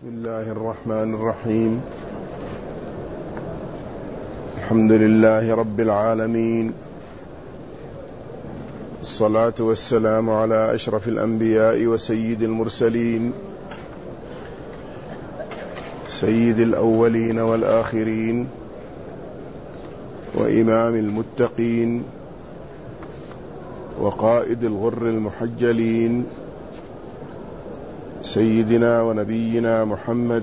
بسم الله الرحمن الرحيم. الحمد لله رب العالمين، الصلاة والسلام على أشرف الأنبياء وسيد المرسلين، سيد الأولين والآخرين وإمام المتقين وقائد الغر المحجلين، سيدنا ونبينا محمد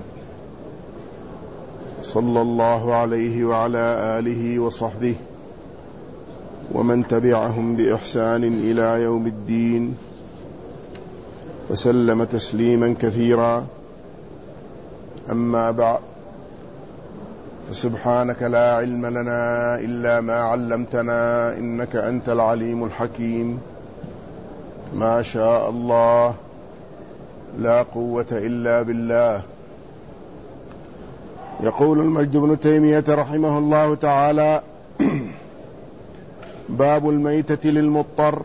صلى الله عليه وعلى آله وصحبه ومن تبعهم بإحسان إلى يوم الدين، وسلم تسليما كثيرا. أما بعد، فسبحانك لا علم لنا إلا ما علمتنا إنك أنت العليم الحكيم. ما شاء الله لا قوة إلا بالله. يقول المجد بن تيمية رحمه الله تعالى: باب الميتة للمضطر.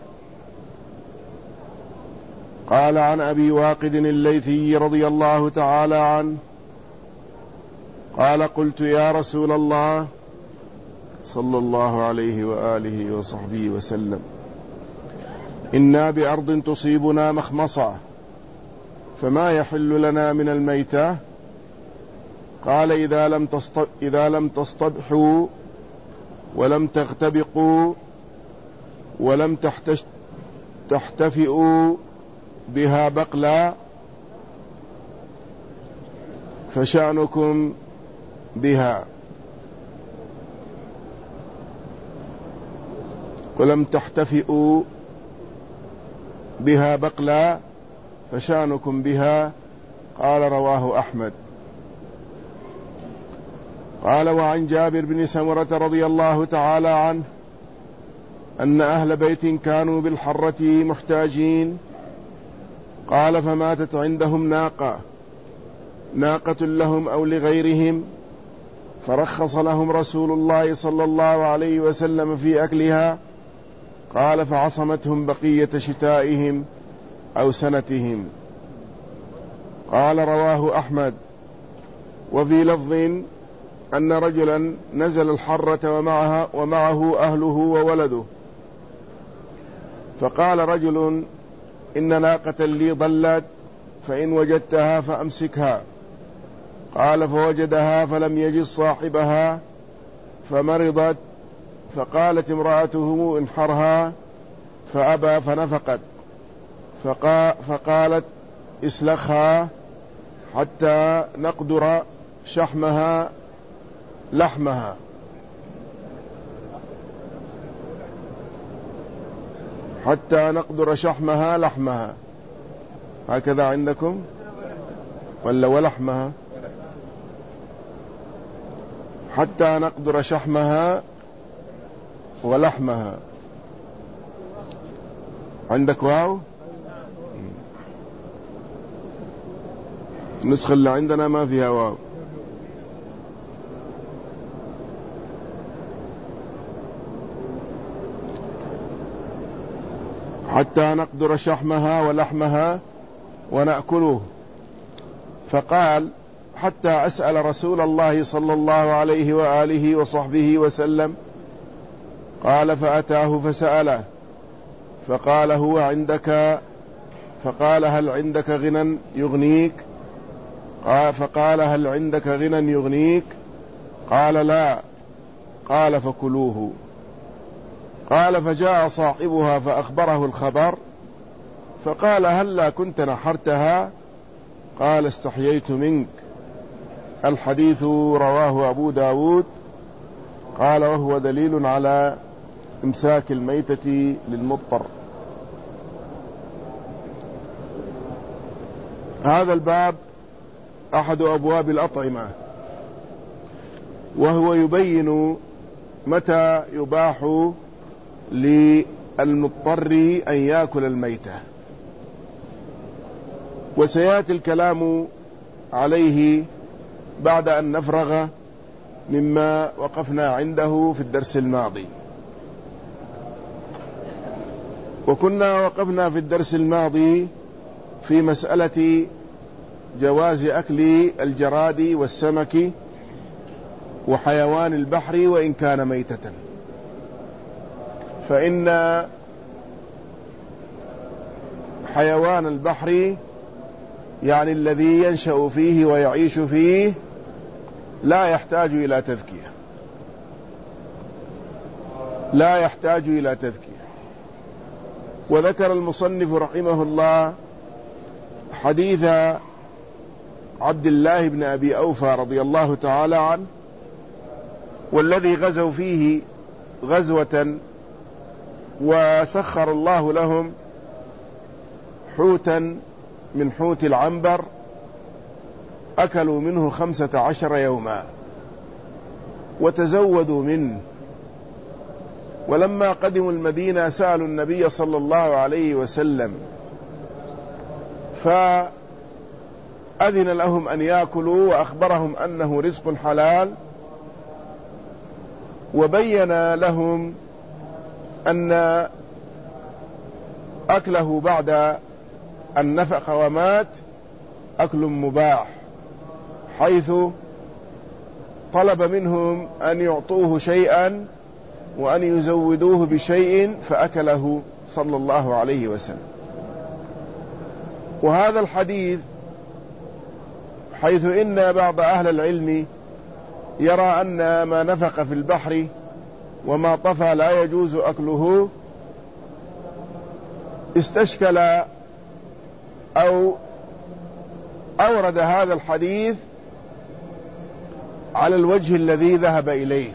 قال عن أبي واقد الليثي رضي الله تعالى عنه قال: قلت يا رسول الله صلى الله عليه وآله وصحبه وسلم: إنا بأرض تصيبنا مخمصة، فما يحل لنا من الميتة؟ قال: إذا لم تصطبحوا ولم تغتبقوا ولم تحتفئوا بها بقلا فشأنكم بها، ولم تحتفئوا بها بقلا فشأنكم بها. قال: رواه أحمد. قال: وعن جابر بن سمرة رضي الله تعالى عنه أن أهل بيت كانوا بالحرة محتاجين. قال: فماتت عندهم ناقة لهم أو لغيرهم، فرخص لهم رسول الله صلى الله عليه وسلم في أكلها. قال: فعصمتهم بقية شتائهم أو سنتهم. قال: رواه أحمد. وفي لفظ أن رجلا نزل الحرة ومعه أهله وولده، فقال رجل: إن ناقة لي ضلت، فإن وجدتها فأمسكها. قال: فوجدها فلم يجد صاحبها فمرضت، فقالت امرأته: انحرها، فأبى فنفقت، فقالت: اسلخها حتى نقدر لحمها. حتى نقدر لحمها. هكذا عندكم ولا ولحمها؟ حتى نقدر شحمها ولحمها. عندك واو؟ النسخة اللي عندنا ما فيها واو. حتى نقدر شحمها ولحمها ونأكله. فقال: حتى أسأل رسول الله صلى الله عليه وآله وصحبه وسلم. قال: فأتاه فسأله، فقال: هو عندك؟ فقال: هل عندك غنى يغنيك؟ فقال: هل عندك غنى يغنيك؟ قال: لا. قال: فكلوه. قال: فجاء صاحبها فأخبره الخبر، فقال: هلا كنت نحرتها؟ قال: استحييت منك. الحديث رواه أبو داود. قال: وهو دليل على إمساك الميتة للمضطر. هذا الباب أحد أبواب الأطعمة، وهو يبين متى يباح للمضطر أن يأكل الميتة، وسيأتي الكلام عليه بعد أن نفرغ مما وقفنا عنده في الدرس الماضي. وكنا وقفنا في الدرس الماضي في مسألة جواز أكل الجراد والسمك وحيوان البحر وإن كان ميتة، فإن حيوان البحر يعني الذي ينشأ فيه ويعيش فيه لا يحتاج إلى تذكية، لا يحتاج إلى تذكية. وذكر المصنف رحمه الله حديث عبد الله بن أبي أوفى رضي الله تعالى عنه، والذي غزوا فيه غزوة وسخر الله لهم حوتا من حوت العنبر أكلوا منه 15 يوما وتزودوا منه، ولما قدموا المدينة سألوا النبي صلى الله عليه وسلم فأذن لهم أن يأكلوا وأخبرهم أنه رزق حلال، وبين لهم أن أكله بعد أن نفخ ومات أكل مباح، حيث طلب منهم أن يعطوه شيئا وأن يزودوه بشيء فأكله صلى الله عليه وسلم. وهذا الحديث حيث إن بعض أهل العلم يرى أن ما نفق في البحر وما طفى لا يجوز أكله، استشكل أو أورد هذا الحديث على الوجه الذي ذهب إليه،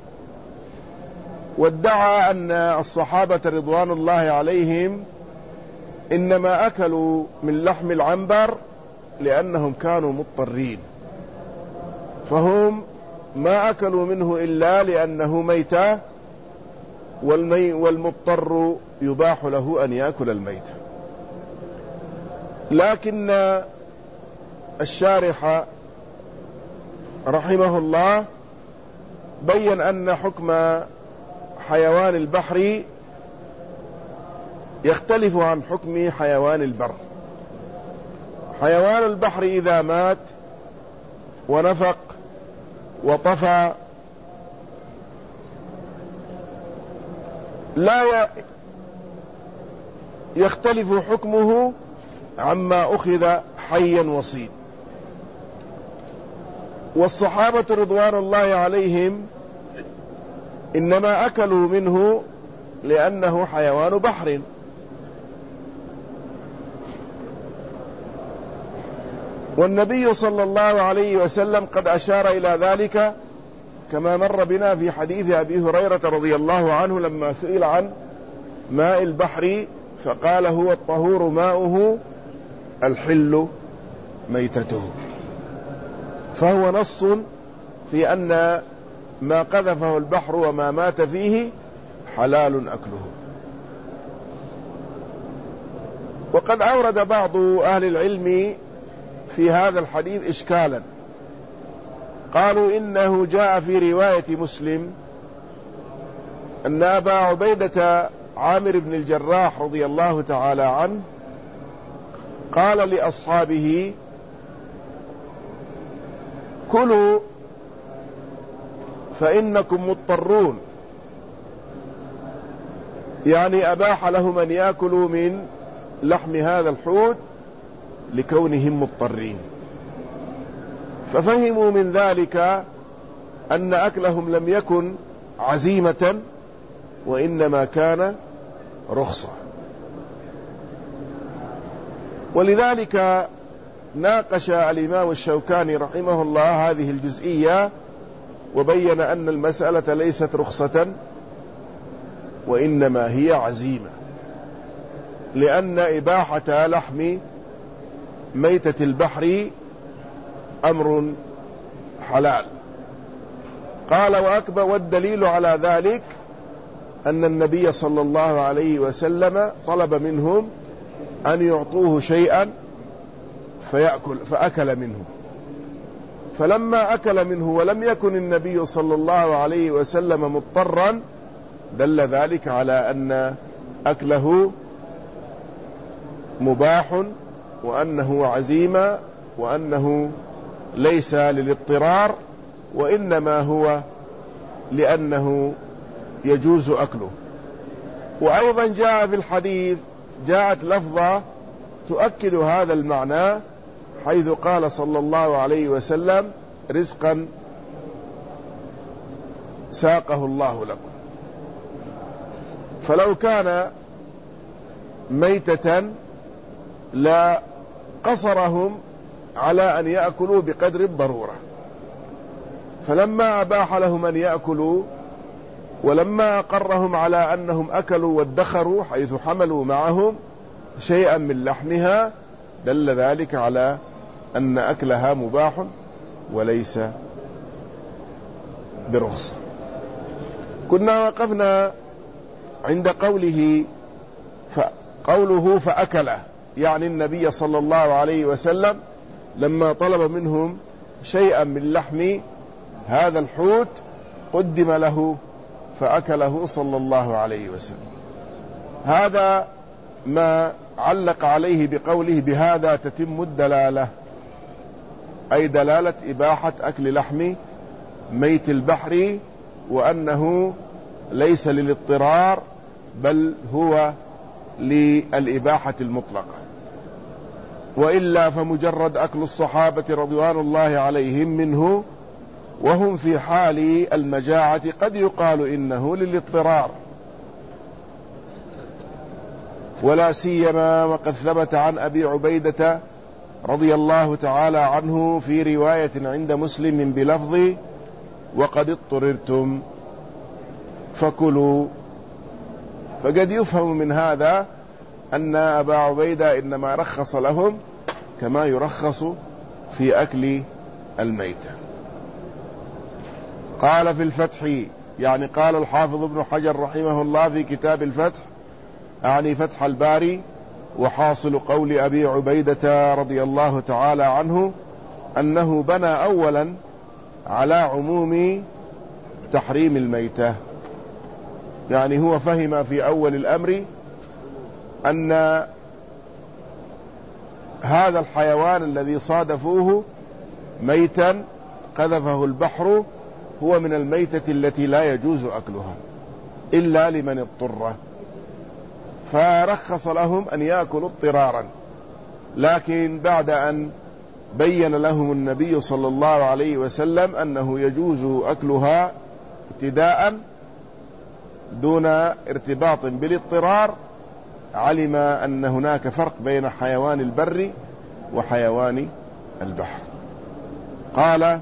وادعى أن الصحابة رضوان الله عليهم إنما أكلوا من لحم العنبر لأنهم كانوا مضطرين، فهم ما أكلوا منه إلا لأنه ميتة، والمضطر يباح له أن يأكل الميتة. لكن الشارح رحمه الله بين أن حكم حيوان البحر يختلف عن حكم حيوان البر. حيوان البحر إذا مات ونفق وطفى لا يختلف حكمه عما أخذ حيا وصيد. والصحابة رضوان الله عليهم إنما أكلوا منه لأنه حيوان بحر، والنبي صلى الله عليه وسلم قد أشار إلى ذلك كما مر بنا في حديث أبي هريرة رضي الله عنه لما سئل عن ماء البحر فقال هو الطهور ماؤه الحل ميتته، فهو نص في أن ما قذفه البحر وما مات فيه حلال أكله. وقد أورد بعض أهل العلم في هذا الحديث إشكالا، قالوا إنه جاء في رواية مسلم أن أبا عبيدة عامر بن الجراح رضي الله تعالى عنه قال لأصحابه كلوا فإنكم مضطرون، يعني أباح لهم أن يأكلوا من لحم هذا الحوت لكونهم مضطرين، ففهموا من ذلك أن أكلهم لم يكن عزيمة وإنما كان رخصة. ولذلك ناقش الإمام الشوكاني رحمه الله هذه الجزئية وبين أن المسألة ليست رخصة وإنما هي عزيمة، لأن إباحة لحم ميتة البحر أمر حلال. قال وأكبر والدليل على ذلك أن النبي صلى الله عليه وسلم طلب منهم أن يعطوه شيئا فأكل منه، فلما أكل منه ولم يكن النبي صلى الله عليه وسلم مضطرا دل ذلك على أن أكله مباح وأنه عزيمة وأنه ليس للاضطرار، وإنما هو لأنه يجوز أكله. وأيضا جاء في الحديث جاءت لفظة تؤكد هذا المعنى، حيث قال صلى الله عليه وسلم: رزقا ساقه الله لكم. فلو كان ميتة لا قصرهم على أن يأكلوا بقدر الضرورة، فلما أباح لهم أن يأكلوا ولما أقرهم على أنهم أكلوا وادخروا حيث حملوا معهم شيئا من لحمها، دل ذلك على أن أكلها مباح وليس برخصة. كنا وقفنا عند قوله فأكله، يعني النبي صلى الله عليه وسلم لما طلب منهم شيئا من لحم هذا الحوت قدم له فأكله صلى الله عليه وسلم. هذا ما علق عليه بقوله: بهذا تتم الدلالة، أي دلالة إباحة أكل لحم ميت البحر، وأنه ليس للاضطرار بل هو للإباحة المطلقة. وإلا فمجرد أكل الصحابة رضوان الله عليهم منه وهم في حال المجاعة قد يقال إنه للاضطرار، ولا سيما وقد ثبت عن أبي عبيدة رضي الله تعالى عنه في رواية عند مسلم بلفظ: وقد اضطررتم فكلوا. فقد يفهم من هذا أن أبا عبيدة إنما رخص لهم كما يرخص في أكل الميتة. قال في الفتح، يعني قال الحافظ ابن حجر رحمه الله في كتاب الفتح، يعني فتح الباري: وحاصل قول أبي عبيدة رضي الله تعالى عنه أنه بنى أولا على عموم تحريم الميتة. يعني هو فهم في أول الأمر أن هذا الحيوان الذي صادفوه ميتا قذفه البحر هو من الميتة التي لا يجوز أكلها إلا لمن اضطر، فرخص لهم أن يأكلوا اضطرارا. لكن بعد أن بين لهم النبي صلى الله عليه وسلم أنه يجوز أكلها ابتداء دون ارتباط بالاضطرار، علم أن هناك فرق بين حيوان البر وحيوان البحر. قال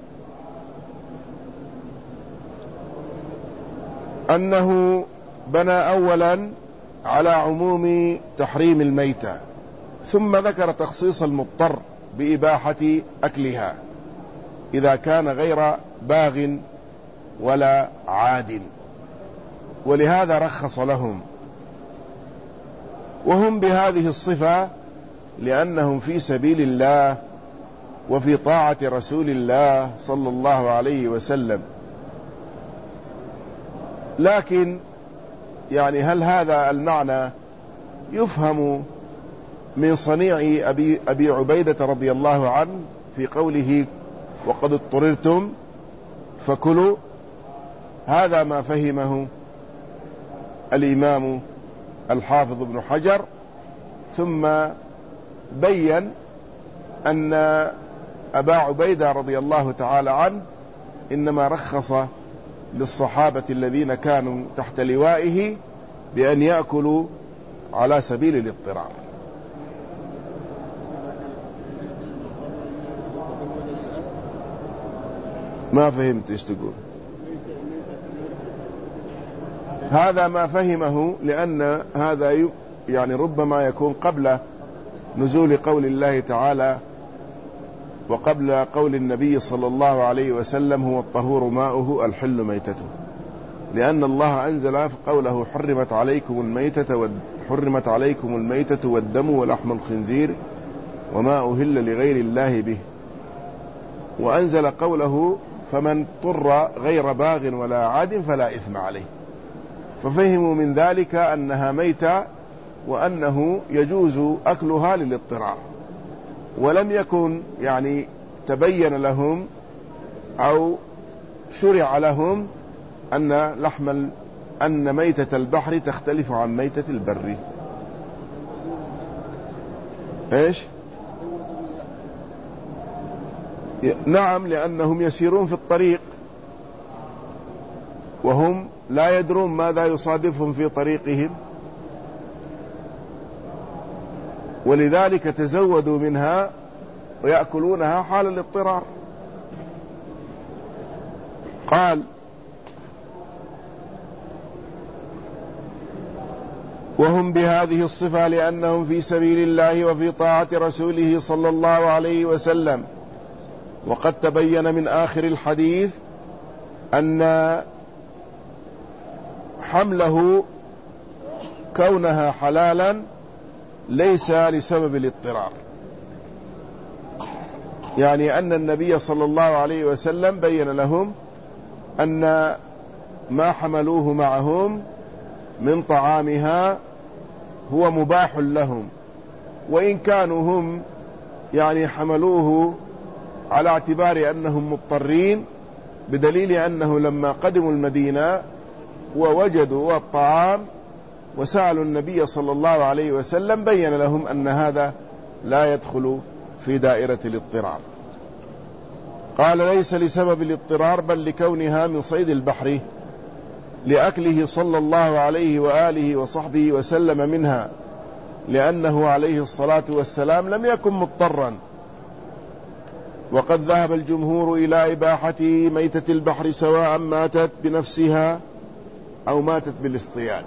أنه بنى أولا على عموم تحريم الميتة، ثم ذكر تخصيص المضطر بإباحة أكلها إذا كان غير باغ ولا عاد، ولهذا رخص لهم. وهم بهذه الصفة لأنهم في سبيل الله وفي طاعة رسول الله صلى الله عليه وسلم. لكن يعني هل هذا المعنى يفهم من صنيع أبي عبيدة رضي الله عنه في قوله: وقد اضطررتم فكلوا؟ هذا ما فهمه الإمام الحافظ ابن حجر، ثم بين أن أبا عبيدة رضي الله تعالى عنه إنما رخص للصحابة الذين كانوا تحت لوائه بأن يأكلوا على سبيل الاضطرار. ما فهمت ايش تقول؟ هذا ما فهمه، لأن هذا يعني ربما يكون قبل نزول قول الله تعالى وقبل قول النبي صلى الله عليه وسلم: هو الطهور ماؤه الحل ميتته، لأن الله أنزل قوله: حرمت عليكم الميتة والدم ولحم الخنزير وما أهل لغير الله به، وأنزل قوله: فمن اضطر غير باغ ولا عاد فلا إثم عليه. ففهموا من ذلك أنها ميتة وأنه يجوز أكلها للاضطرار. ولم يكن يعني تبين لهم أو شرع لهم أن ميتة البحر تختلف عن ميتة البر. إيش؟ نعم، لأنهم يسيرون في الطريق وهم لا يدرون ماذا يصادفهم في طريقهم، ولذلك تزودوا منها ويأكلونها حال الاضطرار. قال: وهم بهذه الصفة لأنهم في سبيل الله وفي طاعة رسوله صلى الله عليه وسلم. وقد تبين من آخر الحديث أن حمله كونها حلالا ليس لسبب الاضطرار، يعني أن النبي صلى الله عليه وسلم بين لهم أن ما حملوه معهم من طعامها هو مباح لهم، وإن كانوا هم يعني حملوه على اعتبار أنهم مضطرين، بدليل أنه لما قدموا المدينة ووجدوا الطعام وسألوا النبي صلى الله عليه وسلم بين لهم أن هذا لا يدخل في دائرة الاضطرار. قال: ليس لسبب الاضطرار بل لكونها من صيد البحر، لأكله صلى الله عليه وآله وصحبه وسلم منها، لأنه عليه الصلاة والسلام لم يكن مضطرا. وقد ذهب الجمهور إلى إباحة ميتة البحر سواء ماتت بنفسها أو ماتت بالاصطياد.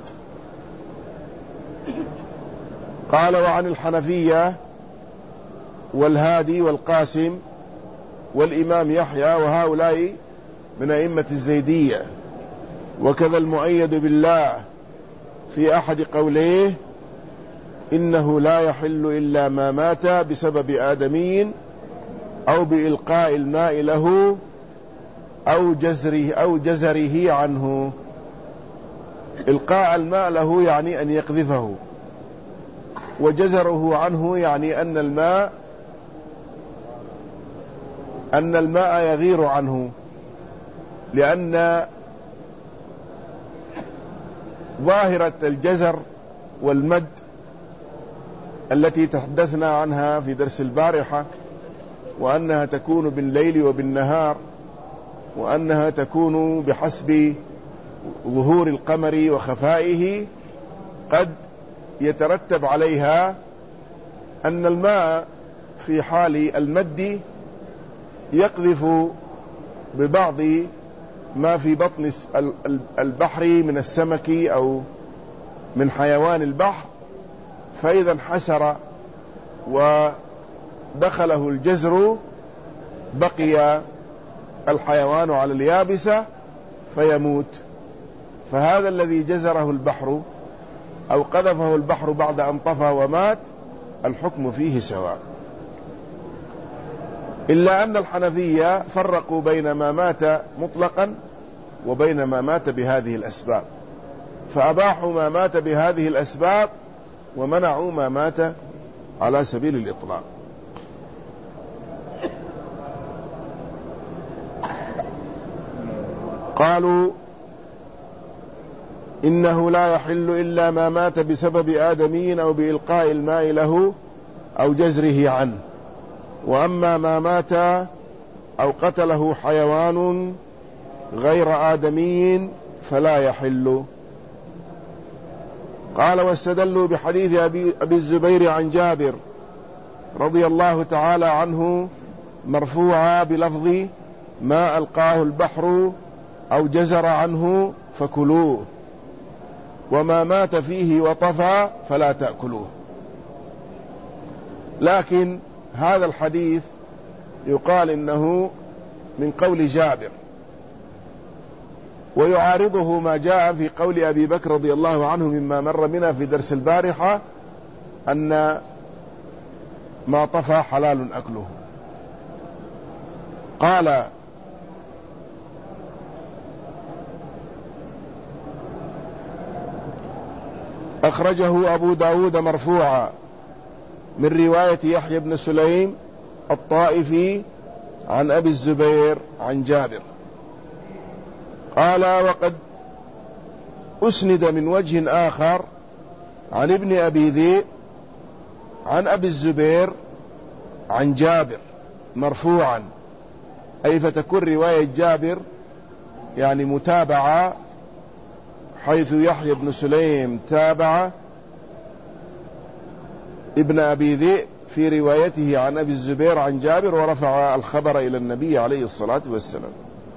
قال: وعن الحنفية والهادي والقاسم والإمام يحيى، وهؤلاء من أئمة الزيدية، وكذا المؤيد بالله في أحد قوليه: إنه لا يحل إلا ما مات بسبب آدمي أو بإلقاء الماء له أو جزره عنه. إلقاء الماء له يعني أن يقذفه، وجزره عنه يعني أن الماء يغير عنه، لأن ظاهرة الجزر والمد التي تحدثنا عنها في درس البارحة، وأنها تكون بالليل وبالنهار، وأنها تكون بحسب ظهور القمر وخفائه، قد يترتب عليها أن الماء في حال المد يقذف ببعض ما في بطن البحر من السمك أو من حيوان البحر، فإذا انحسر ودخله الجزر بقي الحيوان على اليابسة فيموت. فهذا الذي جزره البحر أو قذفه البحر بعد أن طفى ومات الحكم فيه سواء، إلا أن الحنفية فرقوا بين ما مات مطلقا وبين ما مات بهذه الأسباب، فأباحوا ما مات بهذه الأسباب ومنعوا ما مات على سبيل الإطلاق. قالوا: إنه لا يحل إلا ما مات بسبب آدمي أو بإلقاء الماء له أو جزره عنه، وأما ما مات أو قتله حيوان غير آدمي فلا يحل. قال: واستدلوا بحديث أبي الزبير عن جابر رضي الله تعالى عنه مرفوعا بلفظ: ما ألقاه البحر أو جزر عنه فكلوه، وما مات فيه وطفى فلا تأكلوه. لكن هذا الحديث يقال إنه من قول جابر، ويعارضه ما جاء في قول أبي بكر رضي الله عنه مما مر بنا في درس البارحة أن ما طفى حلال أكله. قال: أخرجه أبو داود مرفوعا من رواية يحيى بن سليم الطائفي عن أبي الزبير عن جابر قال: وقد أسند من وجه آخر عن ابن أبي ذئب عن أبي الزبير عن جابر مرفوعا، أي فتكون رواية جابر يعني متابعة، حيث يحيى بن سليم تابع ابن أبي ذئب في روايته عن أبي الزبير عن جابر ورفع الخبر إلى النبي عليه الصلاة والسلام.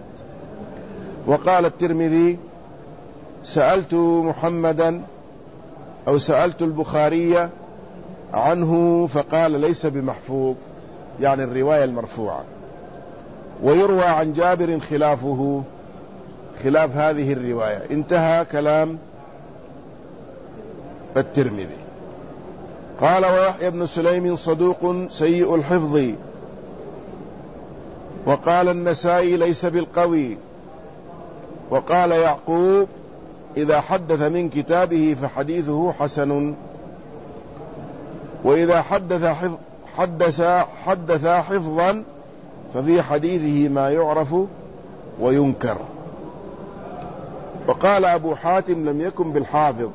وقال الترمذي: سألت محمدا أو سألت البخاري عنه فقال ليس بمحفوظ، يعني الرواية المرفوعة. ويروى عن جابر خلافه، خلاف هذه الرواية. انتهى كلام الترمذي. قال: ويحيى بن سليم صدوق سيء الحفظ. وقال النسائي: ليس بالقوي. وقال يعقوب: إذا حدث من كتابه فحديثه حسن، وإذا حدث حفظا ففي حديثه ما يعرف وينكر. وقال أبو حاتم: لم يكن بالحافظ.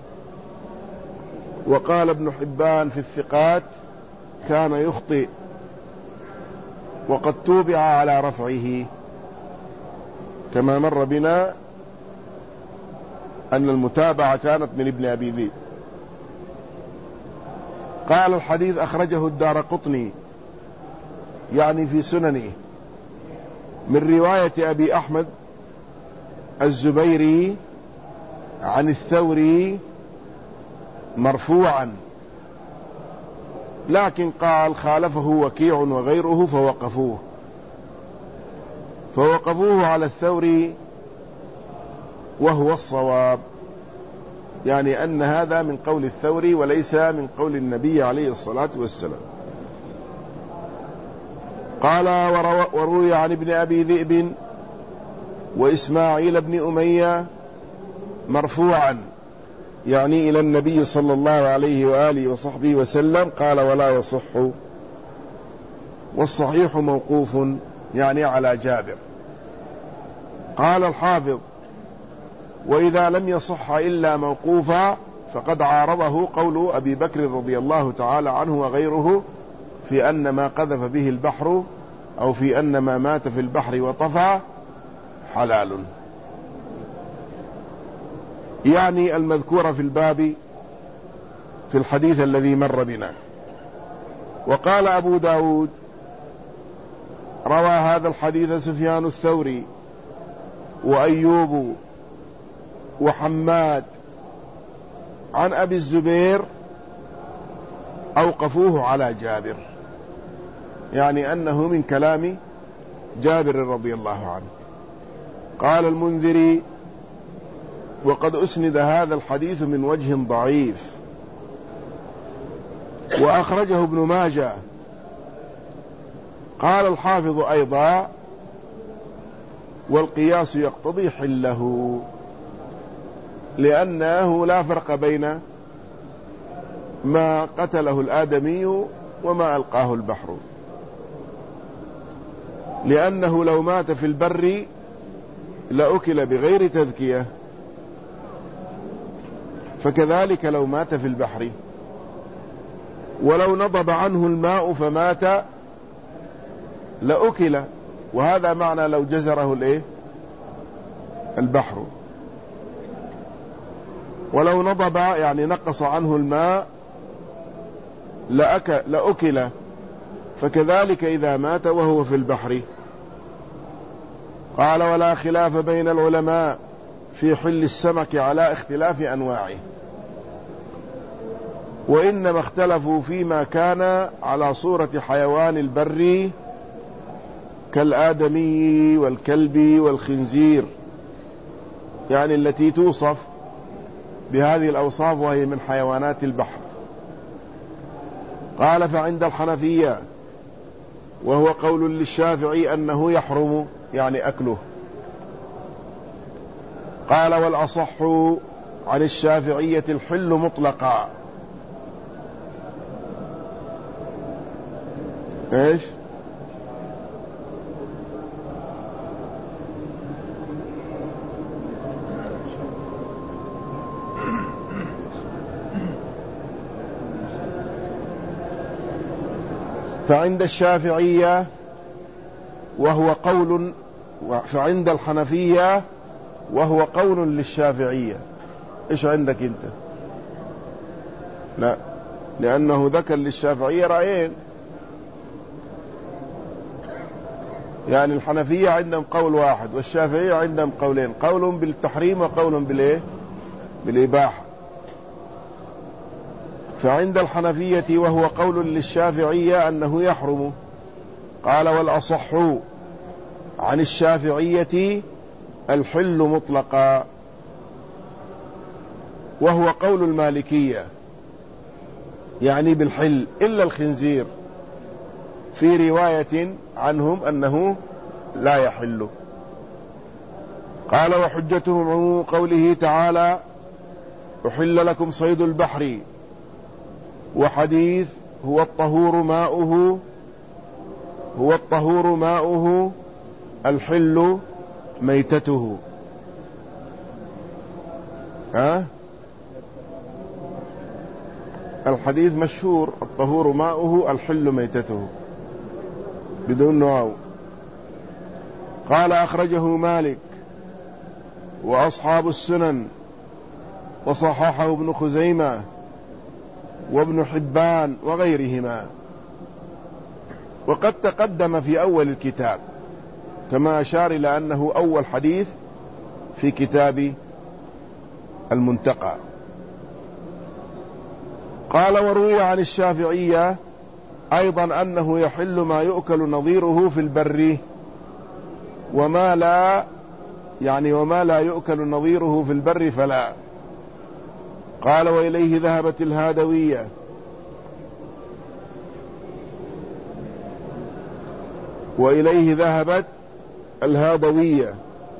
وقال ابن حبان في الثقات: كان يخطئ، وقد توبع على رفعه، كما مر بنا أن المتابعة كانت من ابن أبي ذئب. قال: الحديث أخرجه الدارقطني، يعني في سننه، من رواية أبي أحمد الزبيري عن الثوري مرفوعا، لكن قال خالفه وكيع وغيره فوقفوه على الثوري، وهو الصواب، يعني أن هذا من قول الثوري وليس من قول النبي عليه الصلاة والسلام. قال: وروي عن ابن أبي ذئب وإسماعيل بن أمية مرفوعا، يعني إلى النبي صلى الله عليه وآله وصحبه وسلم، قال: ولا يصح. والصحيح موقوف، يعني على جابر. قال الحافظ: وإذا لم يصح إلا موقوفا فقد عارضه قول أبي بكر رضي الله تعالى عنه وغيره في أن ما قذف به البحر، أو في أن ما مات في البحر وطفى حلال، يعني المذكور في الباب في الحديث الذي مر بنا. وقال أبو داود: روى هذا الحديث سفيان الثوري وأيوب وحماد عن أبي الزبير، أوقفوه على جابر، يعني أنه من كلام جابر رضي الله عنه. قال المنذري: وقد أسند هذا الحديث من وجه ضعيف، وأخرجه ابن ماجه. قال الحافظ أيضا: والقياس يقتضي حله، لأنه لا فرق بين ما قتله الآدمي وما ألقاه البحر، لأنه لو مات في البر لأكل بغير تذكية، فكذلك لو مات في البحر، ولو نضب عنه الماء فمات لأكل، وهذا معنى لو جزره البحر. ولو نضب يعني نقص عنه الماء لأكل، فكذلك إذا مات وهو في البحر. قال: ولا خلاف بين العلماء في حل السمك على اختلاف أنواعه، وإنما اختلفوا فيما كان على صورة حيوان البر كالآدمي والكلب والخنزير، يعني التي توصف بهذه الأوصاف وهي من حيوانات البحر. قال: فعند الحنفية، وهو قول للشافعي، أنه يحرم يعني أكله. قال: والأصح عن الشافعية الحل مطلقا، ايش؟ فعند الشافعية وهو قول، فعند الحنفية وهو قول للشافعية. ايش عندك انت؟ لا، لأنه ذكر للشافعية رأيين، يعني الحنفية عندهم قول واحد والشافعية عندهم قولين، قول بالتحريم وقول بالإيه؟ بالإباحة. فعند الحنفية وهو قول للشافعية أنه يحرم، قال والأصح عن الشافعية الحل مطلقا، وهو قول المالكية يعني بالحل إلا الخنزير، في رواية عنهم أنه لا يحل. قال وحجتهم عموم قوله تعالى أحل لكم صيد البحر، وحديث هو الطهور ماؤه الحل ميتته. الحديث مشهور الطهور ماؤه الحل ميتته بدون واو. قال أخرجه مالك وأصحاب السنن وصححه ابن خزيمة وابن حبان وغيرهما، وقد تقدم في أول الكتاب كما أشار إلى أنه أول حديث في كتاب المنتقى. قال وروي عن الشافعية أيضا أنه يحل ما يؤكل نظيره في البر وما لا يؤكل نظيره في البر فلا. قال وإليه ذهبت الهادوية،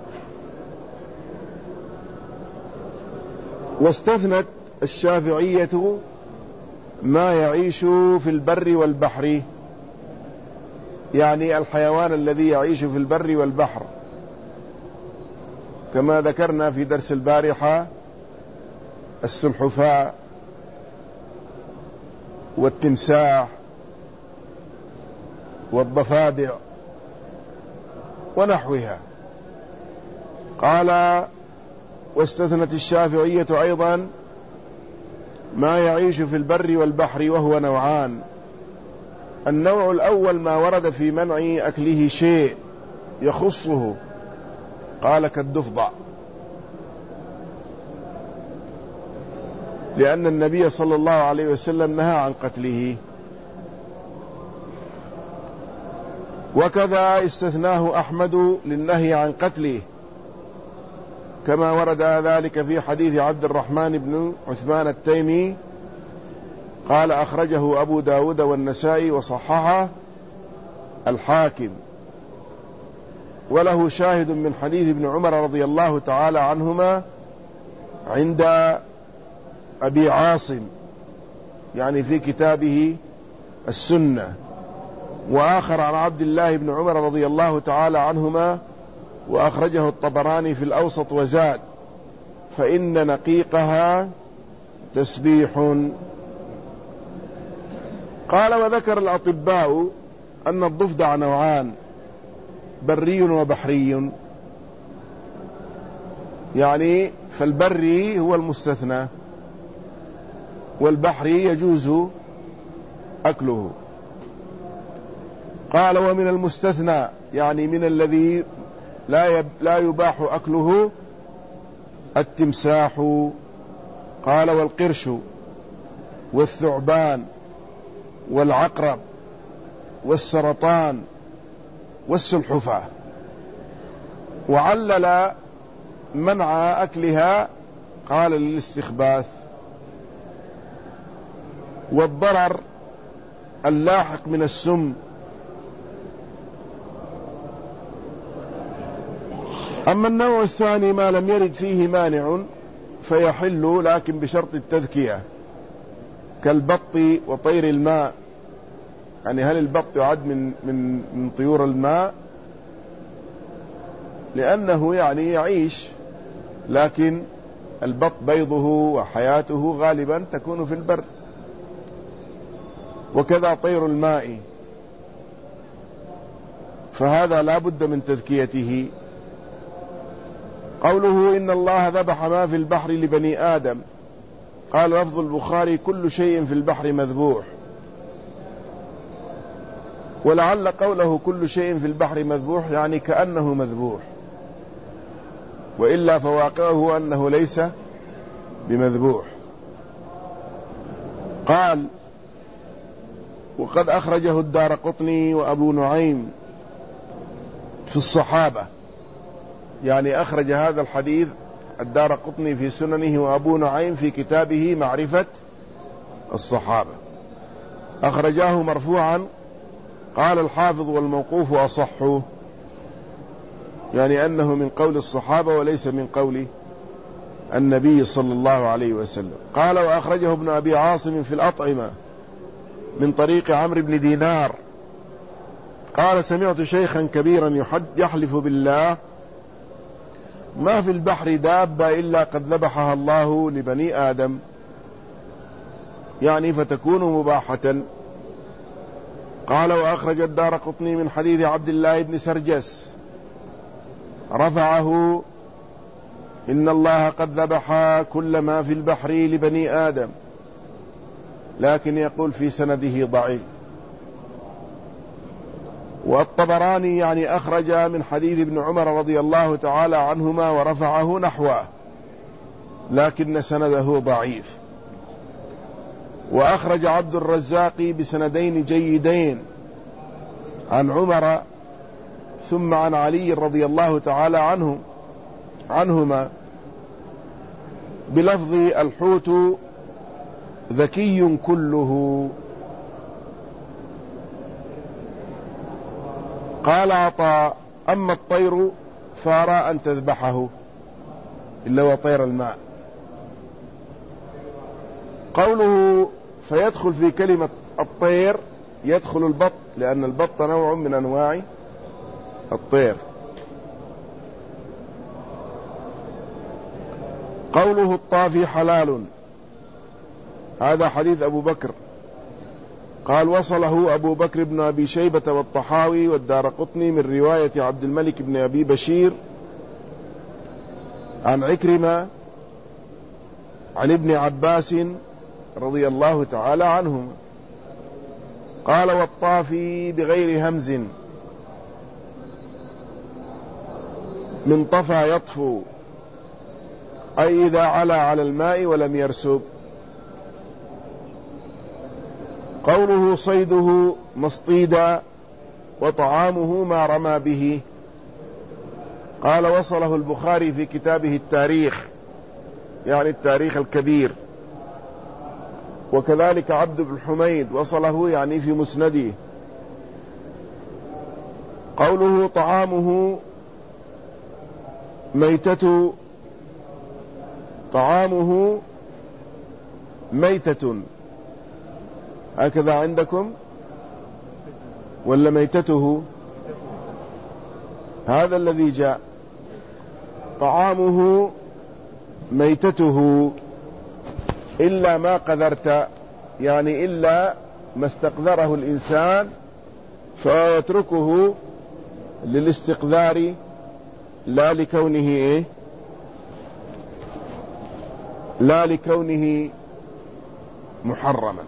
واستثنت الشافعية ما يعيش في البر والبحر، يعني الحيوان الذي يعيش في البر والبحر، كما ذكرنا في درس البارحة السلحفاة والتمساح والضفادع ونحوها. قال واستثنت الشافعية أيضا ما يعيش في البر والبحر، وهو نوعان. النوع الأول ما ورد في منع أكله شيء يخصه، قال كالضفدع، لأن النبي صلى الله عليه وسلم نهى عن قتله. وكذا استثناه أحمد للنهي عن قتله، كما ورد ذلك في حديث عبد الرحمن بن عثمان التيمي، قال أخرجه أبو داود والنسائي وصححه الحاكم، وله شاهد من حديث ابن عمر رضي الله تعالى عنهما عند أبي عاصم، يعني في كتابه السنة، وآخر عن عبد الله بن عمر رضي الله تعالى عنهما، وأخرجه الطبراني في الأوسط وزاد فإن نقيقها تسبيح. قال وذكر الأطباء أن الضفدع نوعان، بري وبحري، يعني فالبري هو المستثنى والبحري يجوز أكله. قال ومن المستثنى يعني من الذي لا يباح أكله التمساح، قال والقرش والثعبان والعقرب والسرطان والسلحفاة. وعلل منع أكلها قال للاستخباث والضرر اللاحق من السم. أما النوع الثاني ما لم يرد فيه مانع فيحل، لكن بشرط التذكية، كالبط وطير الماء يعني هل البط يعد من طيور الماء؟ لأنه يعني يعيش، لكن البط بيضه وحياته غالبا تكون في البر، وكذا طير الماء، فهذا لا بد من تذكيته. قوله إن الله ذبح ما في البحر لبني آدم، قال لفظ البخاري كل شيء في البحر مذبوح، ولعل قوله كل شيء في البحر مذبوح يعني كأنه مذبوح، وإلا فواقعه أنه ليس بمذبوح. قال وقد أخرجه الدارقطني وأبو نعيم في الصحابة، يعني أخرج هذا الحديث الدارقطني في سننه وأبو نعيم في كتابه معرفة الصحابة، أخرجاه مرفوعا. قال الحافظ والموقوف أصح، يعني أنه من قول الصحابة وليس من قول النبي صلى الله عليه وسلم. قال وأخرجه ابن أبي عاصم في الأطعمة من طريق عمرو بن دينار قال سمعت شيخا كبيرا يحلف بالله ما في البحر دابة إلا قد ذبحها الله لبني آدم، يعني فتكون مباحة. قال وأخرج الدارقطني من حديث عبد الله بن سرجس رفعه إن الله قد ذبح كل ما في البحر لبني آدم، لكن يقول في سنده ضعيف. والطبراني يعني أخرج من حديث ابن عمر رضي الله تعالى عنهما ورفعه نحوه، لكن سنده ضعيف. وأخرج عبد الرزاق بسندين جيدين عن عمر ثم عن علي رضي الله تعالى عنهما بلفظ الحوت ذكي كله. قال عطاء أما الطير فأرى أن تذبحه، إلا هو طير الماء. قوله فيدخل في كلمة الطير يدخل البط، لأن البط نوع من أنواع الطير. قوله الطافي حلال، هذا حديث أبو بكر. قال وصله أبو بكر بن أبي شيبة والطحاوي والدارقطني من رواية عبد الملك بن أبي بشير عن عكرمة عن ابن عباس رضي الله تعالى عنهما قال والطافي بغير همز من طفى يطفو، أي إذا علا على الماء ولم يرسب. قوله صيده مصطيدا وطعامه ما رمى به، قال وصله البخاري في كتابه التاريخ، يعني التاريخ الكبير، وكذلك عبد بن حميد وصله يعني في مسنده. قوله طعامه ميتة، هكذا عندكم ولا ميتته؟ هذا الذي جاء طعامه ميتته إلا ما قذرت، يعني إلا ما استقذره الإنسان فيتركه للاستقذار لا لكونه محرما.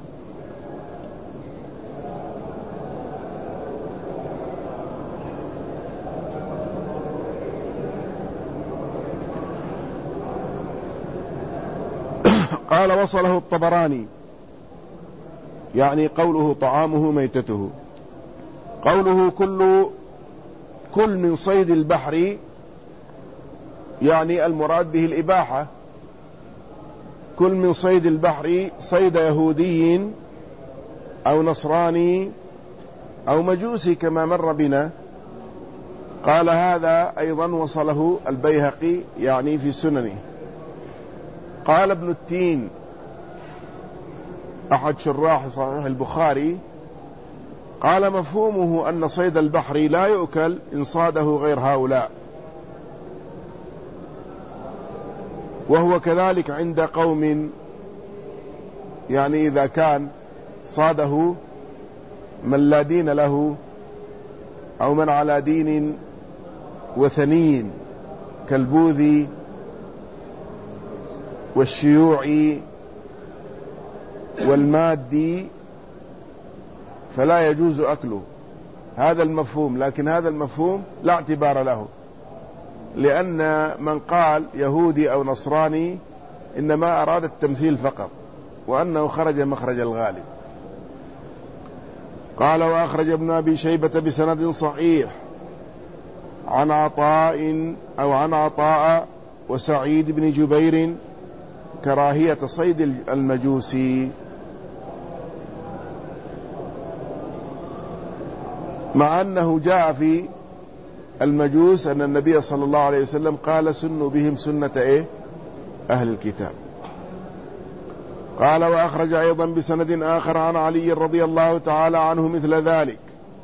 قال وصله الطبراني، يعني قوله طعامه ميتته. قوله كل من صيد البحر، يعني المراد به الإباحة، كل من صيد البحر صيد يهودي أو نصراني أو مجوسي كما مر بنا. قال هذا أيضا وصله البيهقي يعني في سننه. قال ابن التين أحد شراح صحيح البخاري قال مفهومه أن صيد البحر لا يؤكل إن صاده غير هؤلاء، وهو كذلك عند قوم، يعني إذا كان صاده من لا دين له أو من على دين وثني كالبوذي والشيوعي والمادي فلا يجوز أكله. هذا المفهوم، لكن هذا المفهوم لا اعتبار له، لأن من قال يهودي أو نصراني إنما أراد التمثيل فقط، وأنه خرج مخرج الغالب. قال وأخرج ابن أبي شيبة بسند صحيح عن عطاء وسعيد بن جبير كراهية صيد المجوسي، مع أنه جاء في المجوس أن النبي صلى الله عليه وسلم قال سنوا بهم سنة أهل الكتاب. قال وأخرج أيضا بسند آخر عن علي رضي الله تعالى عنه مثل ذلك.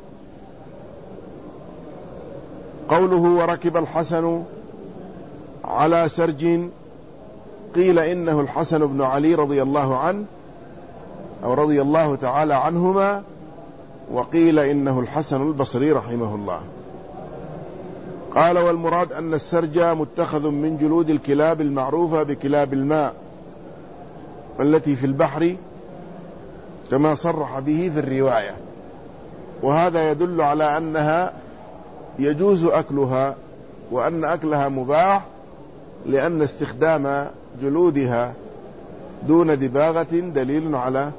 قوله وركب الحسن على سرج، قيل إنه الحسن بن علي رضي الله عنه أو رضي الله تعالى عنهما، وقيل إنه الحسن البصري رحمه الله. قال والمراد أن السرج متخذ من جلود الكلاب المعروفة بكلاب الماء التي في البحر كما صرح به في الرواية، وهذا يدل على أنها يجوز أكلها وأن أكلها مباح، لأن استخدام جلودها دون دباغة دليل على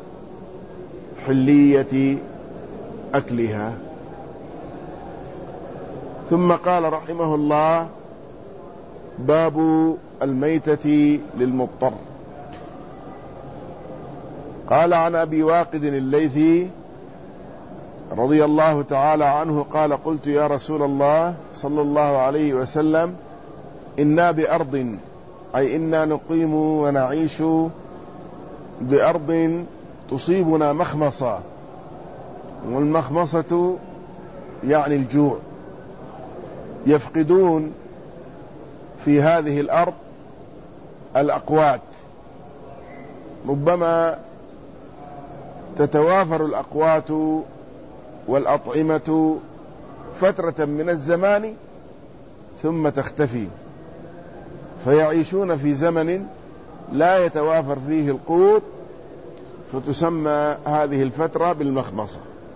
حلية أكلها. ثم قال رحمه الله باب الميتة للمضطر. قال عن أبي واقد الليثي رضي الله تعالى عنه قال قلت يا رسول الله صلى الله عليه وسلم إنا بأرض، أي إنا نقيم ونعيش بأرض تصيبنا مخمصة، والمخمصة يعني الجوع، يفقدون في هذه الأرض الأقوات، ربما تتوافر الأقوات والأطعمة فترة من الزمان ثم تختفي، فيعيشون في زمن لا يتوافر فيه القوت، فتسمى هذه الفترة بالمخمصة.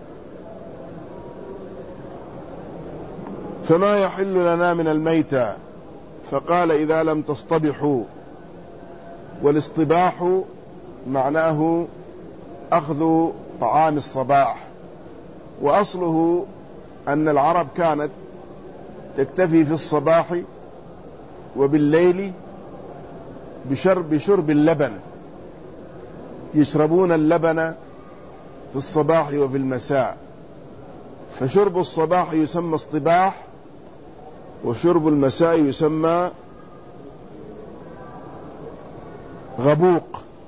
فما يحل لنا من الميتة؟ فقال إذا لم تصطبحوا، والاصطباح معناه أخذ طعام الصباح، وأصله أن العرب كانت تكتفي في الصباح وبالليل بشرب اللبن، يشربون اللبن في الصباح وفي المساء، فشرب الصباح يسمى اصطباح، وشرب المساء يسمى غبوق.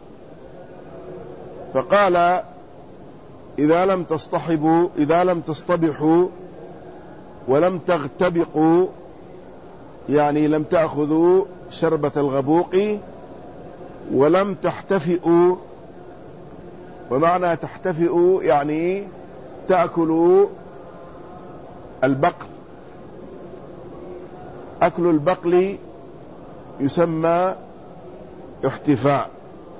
فقال إذا لم تصطبحوا ولم تغتبقوا، يعني لم تأخذوا شربة الغبوق، ولم تحتفئوا، ومعنى تحتفئوا يعني تأكلوا البقل، أكل البقل يسمى احتفاء.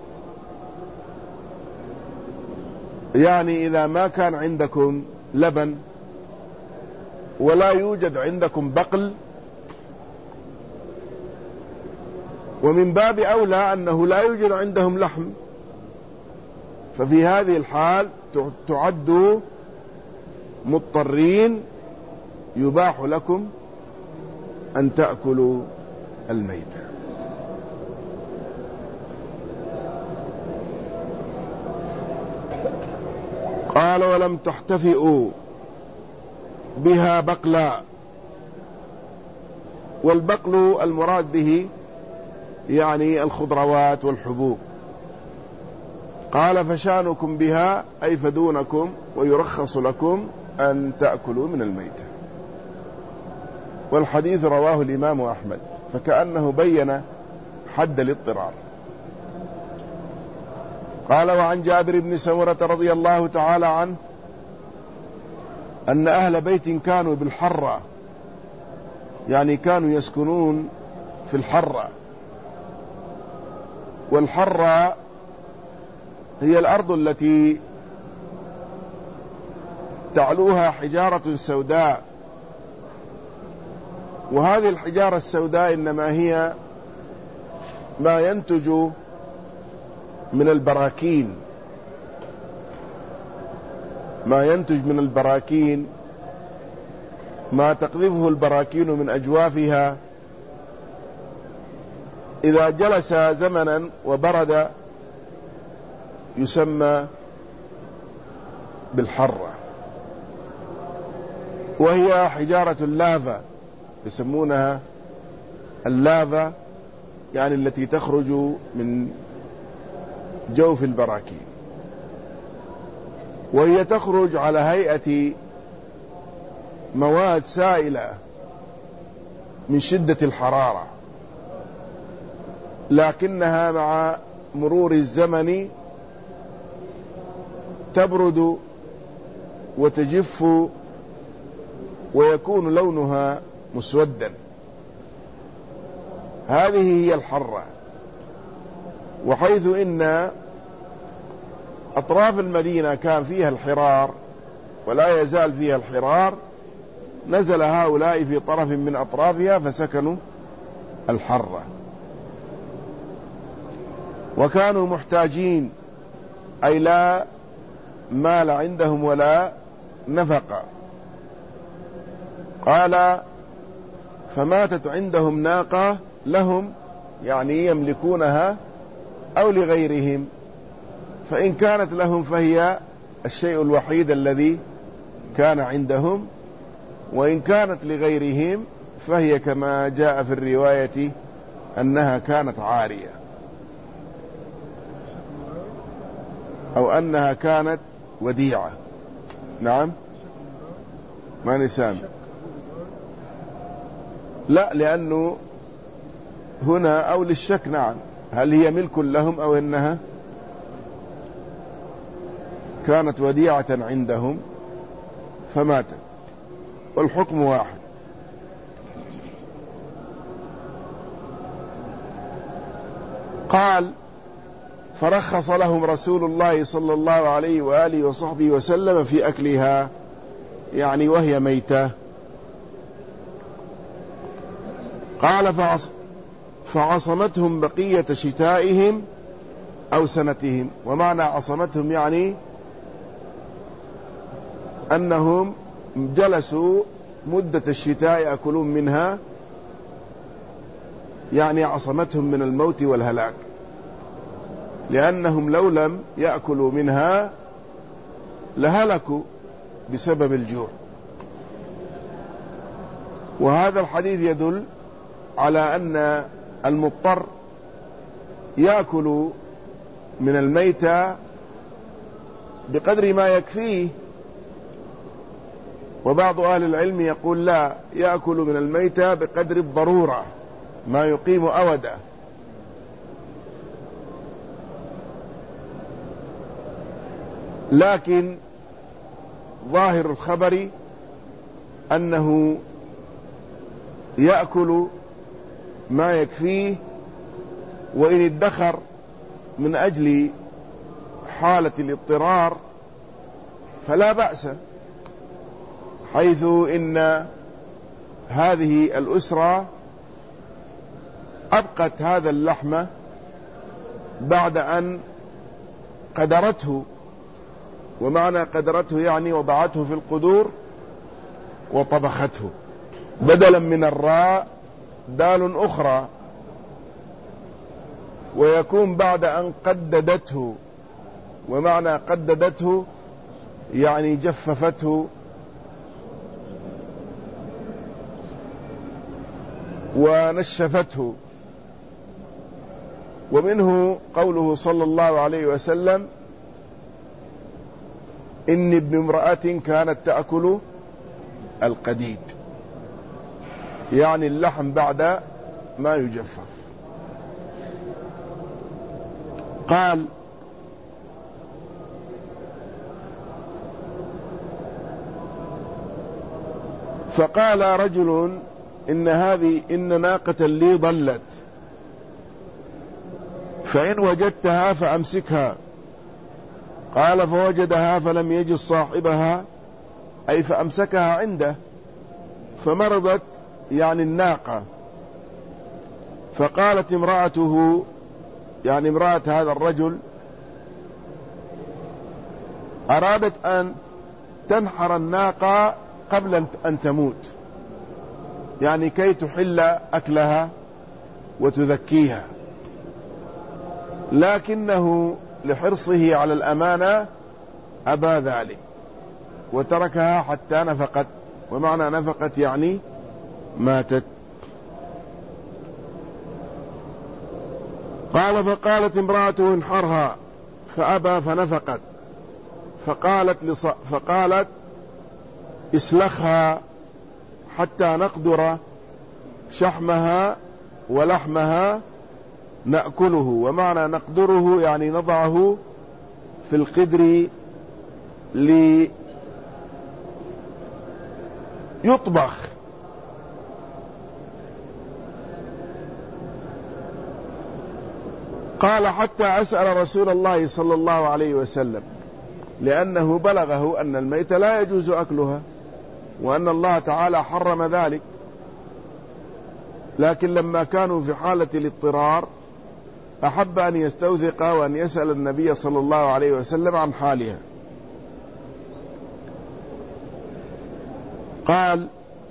يعني إذا ما كان عندكم لبن ولا يوجد عندكم بقل، ومن باب أولى أنه لا يوجد عندهم لحم، ففي هذه الحال تعدوا مضطرين، يباح لكم أن تأكلوا الميتة. قال ولم تحتفئوا بها بقلا، والبقل المراد به يعني الخضروات والحبوب، قال فشانكم بها أي فدونكم ويرخص لكم أن تأكلوا من الميتة. والحديث رواه الإمام أحمد، فكأنه بين حد الاضطرار. قال وعن جابر بن سمرة رضي الله تعالى عنه أن أهل بيت كانوا بالحرة، يعني كانوا يسكنون في الحرة. والحرة هي الأرض التي تعلوها حجارة سوداء، وهذه الحجارة السوداء إنما هي ما ينتج من البراكين، ما ينتج من البراكين، ما تقذفه البراكين من أجوافها، إذا جلس زمنا وبرد يسمى بالحرة. وهي حجارة اللافا، يسمونها اللافا، يعني التي تخرج من جوف البراكين، وهي تخرج على هيئة مواد سائلة من شدة الحرارة، لكنها مع مرور الزمن تبرد وتجف ويكون لونها مسودا. هذه هي الحرة. وحيث إن أطراف المدينة كان فيها الحرار ولا يزال فيها الحرار، نزل هؤلاء في طرف من أطرافها فسكنوا الحرة. وكانوا محتاجين، أي لا مال عندهم ولا نفقة. قال فماتت عندهم ناقة لهم، يعني يملكونها أو لغيرهم، فإن كانت لهم فهي الشيء الوحيد الذي كان عندهم، وإن كانت لغيرهم فهي كما جاء في الرواية أنها كانت عارية، أو أنها كانت وديعة. نعم، ما نسام، لا، لأنه هنا أو للشك. نعم، هل هي ملك لهم أو أنها كانت وديعة عندهم فماتت، والحكم واحد. قال فرخص لهم رسول الله صلى الله عليه وآله وصحبه وسلم في أكلها، يعني وهي ميتة. قال فعصمتهم بقية شتائهم أو سنتهم. ومعنى عصمتهم يعني أنهم جلسوا مدة الشتاء يأكلون منها، يعني عصمتهم من الموت والهلاك، لأنهم لو لم يأكلوا منها لهلكوا بسبب الجوع. وهذا الحديث يدل على أن المضطر يأكل من الميتة بقدر ما يكفيه. وبعض أهل العلم يقول لا، يأكل من الميتة بقدر الضرورة، ما يقيم أوده. لكن ظاهر الخبر أنه يأكل ما يكفيه، وإن ادخر من أجل حالة الاضطرار فلا بأس، حيث إن هذه الأسرة أبقت هذا اللحم بعد أن قدرته. ومعنى قدرته يعني وضعته في القدور وطبخته، بدلا من الراء دال أخرى، ويكون بعد أن قددته. ومعنى قددته يعني جففته ونشفته. ومنه قوله صلى الله عليه وسلم إن ابن امرأة كانت تأكل القديد، يعني اللحم بعد ما يجفف. قال: فقال رجل: إن ناقة لي ضلت، فإن وجدتها فأمسكها. قال: فوجدها فلم يجد صاحبها، أي فأمسكها عنده، فمرضت يعني الناقة. فقالت امرأته، يعني امرأة هذا الرجل، أرادت أن تنحر الناقة قبل أن تموت، يعني كي تحل أكلها وتذكيها، لكنه لحرصه على الأمانة أبى ذلك وتركها حتى نفقت، ومعنى نفقت يعني ماتت. قال: فقالت امرأته: انحرها، فأبى فنفقت. فقالت: اسلخها حتى نقدر شحمها ولحمها نأكله. ومعنى نقدره يعني نضعه في القدر ليطبخ. قال: حتى أسأل رسول الله صلى الله عليه وسلم، لأنه بلغه أن الميت لا يجوز أكلها، وأن الله تعالى حرم ذلك، لكن لما كانوا في حالة الاضطرار أحب أن يستوثق وأن يسأل النبي صلى الله عليه وسلم عن حالها. قال: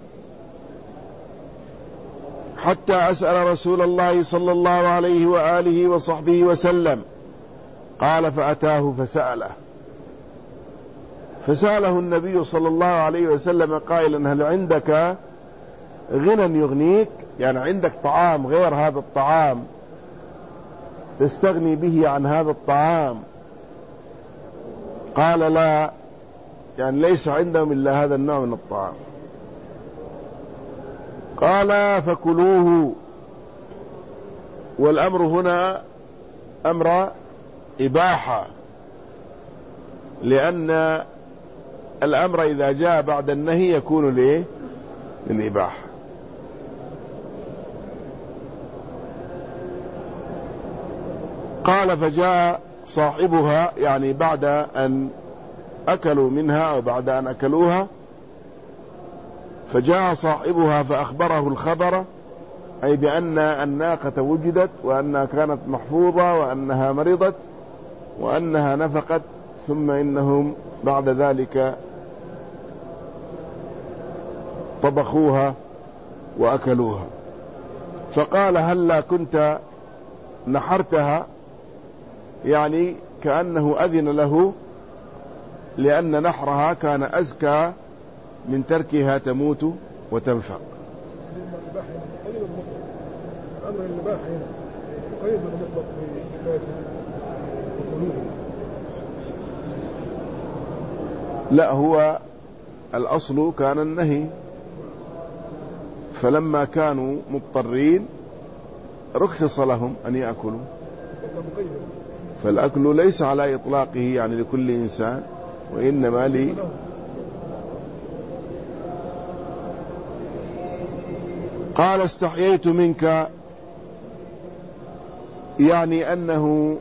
حتى أسأل رسول الله صلى الله عليه وآله وصحبه وسلم. قال: فأتاه فسأله النبي صلى الله عليه وسلم قائلا: هل عندك غنى يغنيك؟ يعني عندك طعام غير هذا الطعام تستغني به عن هذا الطعام؟ قال: لا، يعني ليس عندهم إلا هذا النوع من الطعام. قال: فكلوه. والأمر هنا أمر إباحة، لأن الأمر إذا جاء بعد النهي يكون للإباحة. قال: فجاء صاحبها، يعني بعد أن أكلوا منها أو بعد أن أكلوها، فجاء صاحبها فأخبره الخبر، أي بأن الناقة وجدت وأنها كانت محفوظة وأنها مرضت وأنها نفقت، ثم إنهم بعد ذلك طبخوها وأكلوها. فقال: هلا كنت نحرتها، يعني كأنه أذن له، لأن نحرها كان أزكى من تركها تموت وتنفق. لا، هو الأصل كان النهي، فلما كانوا مضطرين رخص لهم أن يأكلوا، فالأكل ليس على إطلاقه يعني لكل إنسان، وإنما قال: استحييت منك، يعني أنه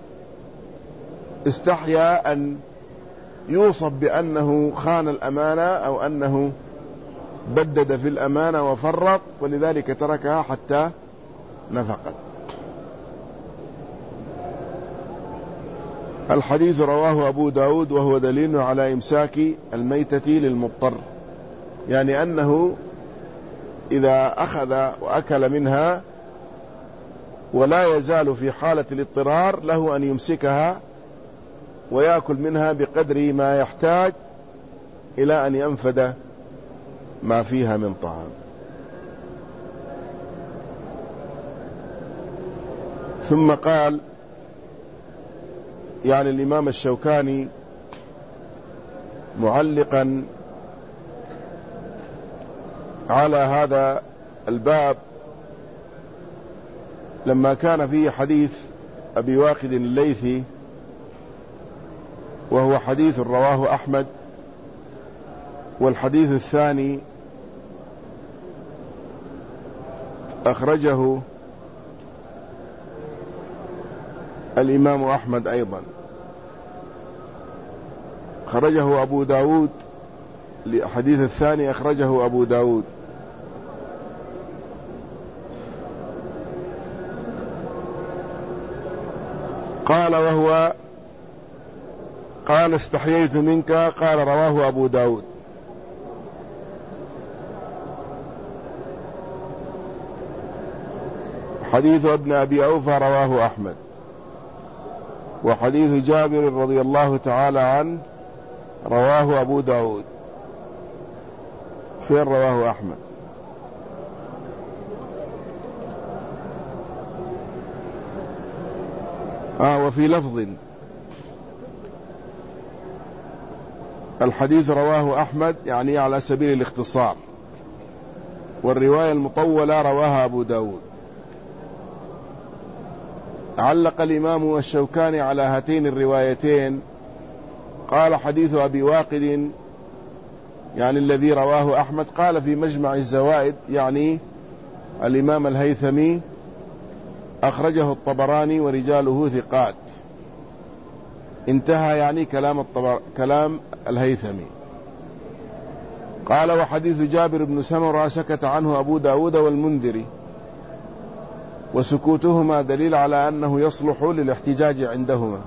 استحيا أن يوصف بأنه خان الأمانة أو أنه بدد في الأمانة وفرط، ولذلك تركها حتى نفقت. الحديث رواه أبو داود، وهو دليل على إمساك الميتة للمضطر، يعني أنه إذا أخذ وأكل منها ولا يزال في حالة الاضطرار له أن يمسكها ويأكل منها بقدر ما يحتاج إلى أن ينفد ما فيها من طعام. ثم قال يعني الإمام الشوكاني معلقا على هذا الباب لما كان فيه حديث أبي واقد الليثي، وهو حديث رواه أحمد، والحديث الثاني أخرجه الإمام أحمد أيضا، خرجه أبو داود، الحديث الثاني أخرجه أبو داود. قال استحييت منك، قال رواه أبو داود. حديث ابن أبي أوفى رواه أحمد، وحديث جابر رضي الله تعالى عنه رواه أبو داود. فين رواه أحمد؟ وفي لفظ الحديث رواه أحمد يعني على سبيل الاختصار، والرواية المطولة رواها أبو داود. علق الإمام الشوكاني على هاتين الروايتين، قال حديث أبي واقد يعني الذي رواه أحمد، قال في مجمع الزوائد يعني الإمام الهيثمي أخرجه الطبراني ورجاله ثقات، انتهى يعني كلام الهيثمي. قال وحديث جابر بن سمرة سكت عنه أبو داود والمنذري، وسكوتهما دليل على أنه يصلح للاحتجاج عندهما.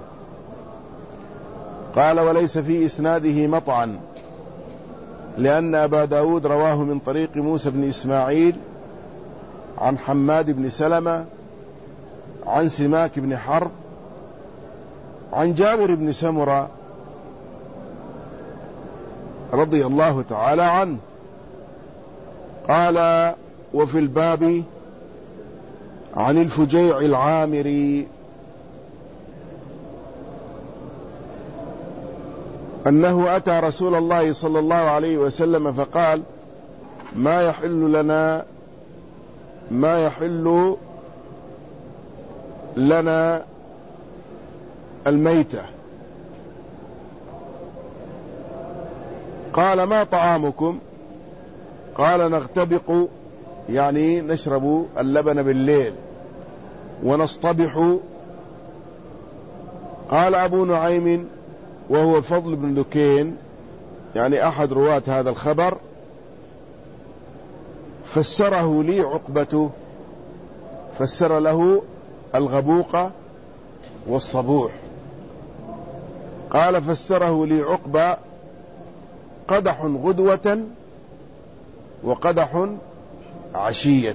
قال وليس في إسناده مطعن، لأن أبا داود رواه من طريق موسى بن إسماعيل عن حماد بن سلمة عن سماك بن حرب عن جابر بن سمرة رضي الله تعالى عنه. قال وفي الباب عن الفجيع العامري أنه أتى رسول الله صلى الله عليه وسلم فقال ما يحل لنا الميتة. قال ما طعامكم؟ قال نغتبق يعني نشرب اللبن بالليل ونصطبح. قال أبو نعيم وهو الفضل بن دكين يعني أحد رواة هذا الخبر فسره لي عقبة، فسر له الغبوق والصبوح. قال فسره لي عقبة قدح غدوة وقدح عشية.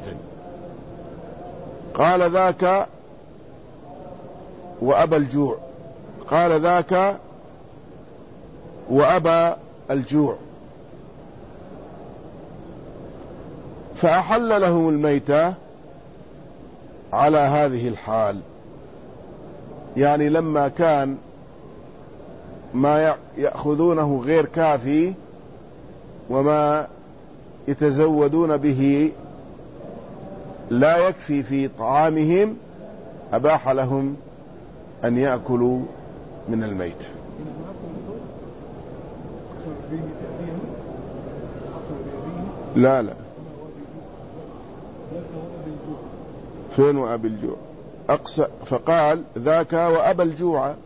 قال ذاك وأبى الجوع، قال ذاك وأبى الجوع. فأحل لهم الميتة على هذه الحال، يعني لما كان ما يأخذونه غير كافي وما يتزودون به لا يكفي في طعامهم، أباح لهم أن يأكلوا من الميتة. لا فين وأبي الجوع؟ أقسى فقال ذاك وأبى الجوع.